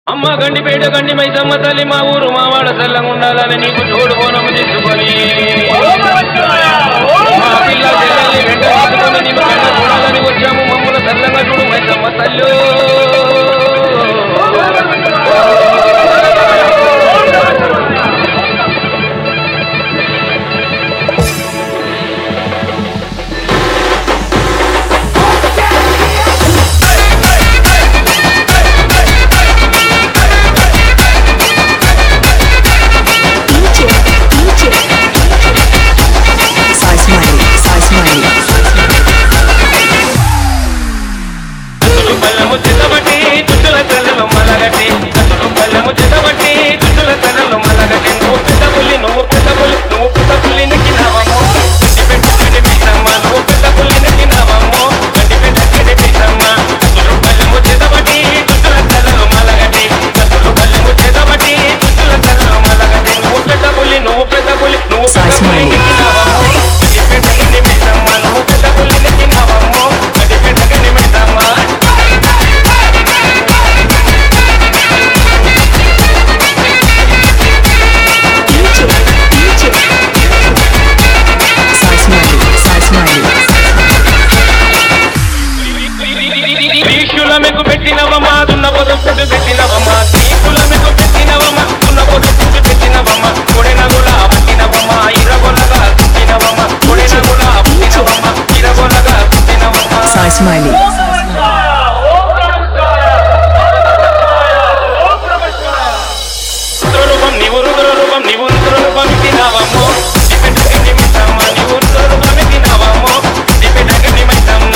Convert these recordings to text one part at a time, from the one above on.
అమ్మ గండిపేట గండి మైసమ్మ తల్లి మా ఊరు మావాడ చల్లంగా ఉండాలని నీకు తోడు బోనము తీసుకొని మా పిల్ల చెల్లెల్ని వెంట తీసుకొని నీకు వెంట చూడాలని వచ్చాము. మమ్మల చల్లంగా చూడు మైసమ్మ తల్లు. మీకు పెట్టినవమ్మా దున్న పొదుపు పెట్టినవమ్మా తీకుల మీకు పెట్టినవమ్మా దున్న పొదుపు పెట్టినవమ్మా కొడెనగులా పట్టినవమ్మా ఇరగొలగా పుట్టినవమ్మా కొడెనగులా పుట్టినవమ్మా ఇరగొలగా పుట్టినవమ్మా Smiley. రుద్రరూపం నీవు రుద్రరూపం నీవు రుద్రరూపం తినవమ్మో దిపెటగని మైసమ్మ నీవు రుద్రరూపం తినవమ్మో దిపెటగని మైసమ్మ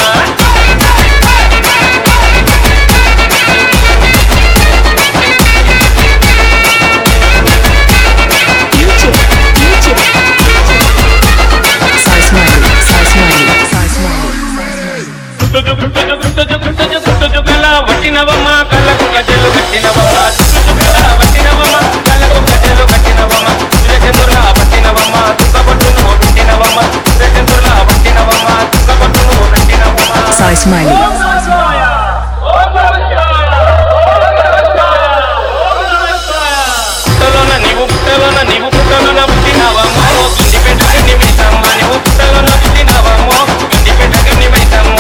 వట్టినవమ్మ కళ్ళకు గజ్జలు కట్టినవమ్మ వట్టినవమ్మ కళ్ళకు గజ్జలు కట్టినవమ్మ సురేచంద్రుల పట్టినవమ్మ తుక్కపట్టును పెట్టినవమ్మ సురేచంద్రుల పట్టినవమ్మ తుక్కపట్టును పెట్టినవమ్మ Sai Smiley. పుట్టలోన నీవు పుట్టలోన పుట్టినవమ్మ గండిపేటగని మైసమ్మ నీవు పుట్టలోన పుట్టినవమ్మ గండిపేటగని Maisamma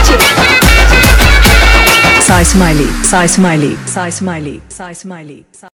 Sai Smiley. Sai Smiley. Sai Smiley. Sai Smiley.